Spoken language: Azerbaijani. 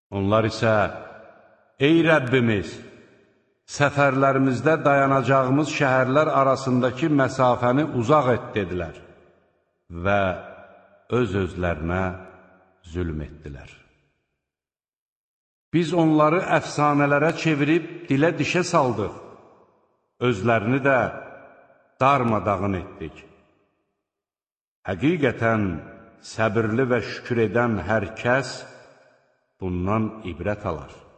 Onlar isə, ey Rəbbimiz, səfərlərimizdə dayanacağımız şəhərlər arasındakı məsafəni uzaq et, dedilər və öz-özlərinə zülm etdilər. Biz onları əfsanələrə çevirib dilə dişə saldıq, özlərini də darmadağın etdik. Həqiqətən səbirli və şükür edən hər kəs bundan ibrət alar.